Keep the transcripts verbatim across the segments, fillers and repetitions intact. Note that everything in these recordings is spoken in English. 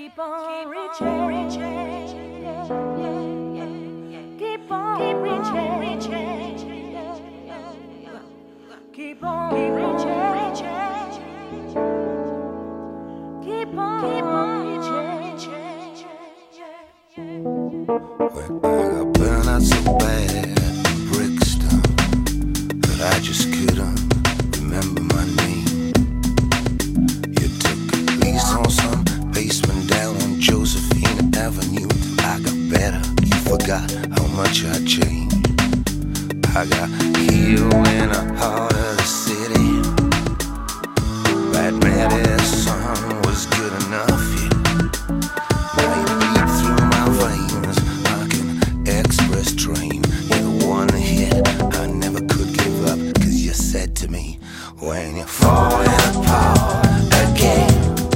Keep on reaching, reaching, yeah, yeah, yeah. Keep on reaching, reaching, yeah, yeah. Keep on reaching, reaching. Keep on, keep on reaching, yeah, yeah. When I got burned out so bad, Brixton, that I just couldn't remember my name. You took lease on some basement down on Josephine Avenue till I got better. You forgot how much I changed. I got healed in the heart of the city. Bad Betty's son was good enough, yeah. Now you beat through my veins like an express train. You're the one hit I never could give up, 'cause you said to me, when you're falling apart again,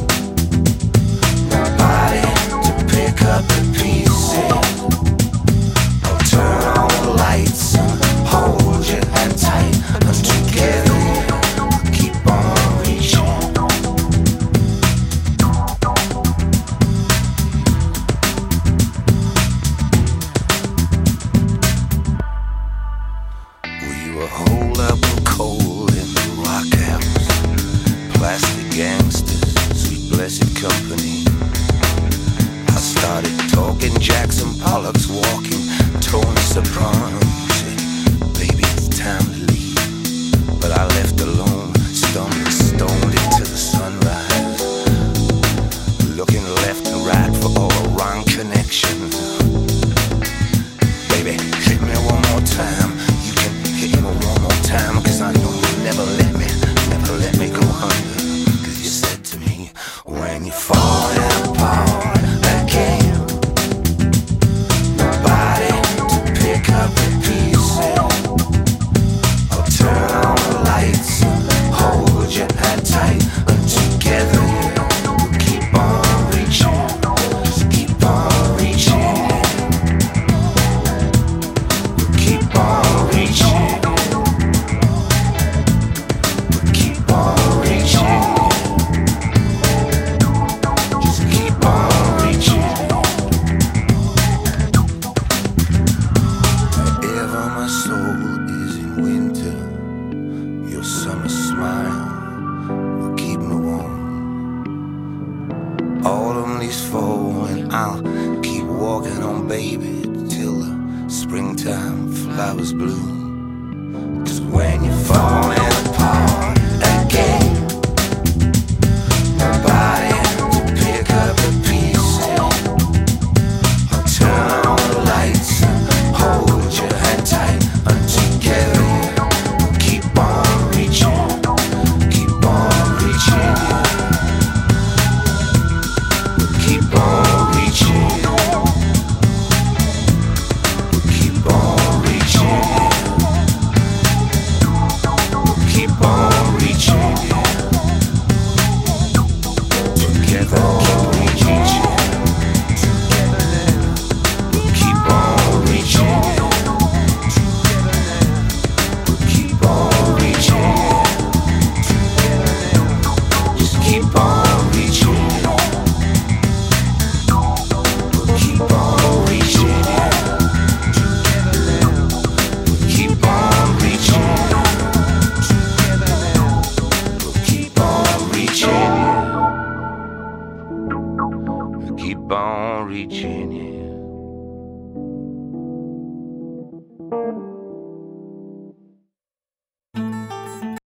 nobody to pick up the pieces. I'll turn on the lights and hold your hand tight, and together we'll keep on reaching. We were holed up with coal in the rock house, plastic gangsters, sweet blessed company. I started talking Jackson Pollock's walking, Tony Soprano said, baby, it's time to leave. But I left alone, stumbling stoned into the sunrise, looking left and right for all the wrong connections. Baby, hit me one more time. You can hit me one more time, 'cause I know you'll never let me, never let me go under. 'Cause you said to me, when you're falling apart again, nobody to pick up the pieces. I'll turn on the lights and hold your hand tight, and together we'll keep on reaching, keep on reaching, we'll keep on reaching, we'll keep on reaching, just keep on reaching. Wherever my soul is in winter, your summer smile will keep me warm. Autumn leaves fall and I'll keep walking on, baby, till the springtime flowers bloom. 'Cause when you're falling apart again, nobody to pick up the pieces. I'll turn on the lights and hold your hand tight, and together we'll keep on reaching, keep on reaching, we'll keep on reaching, we'll keep on reaching, we'll keep on reaching, together keep reaching, we'll keep on reaching, we'll keep on reaching, just keep on reaching, we'll keep on reaching, we'll keep on reaching, we'll keep on reaching, we'll keep on reaching, yeah.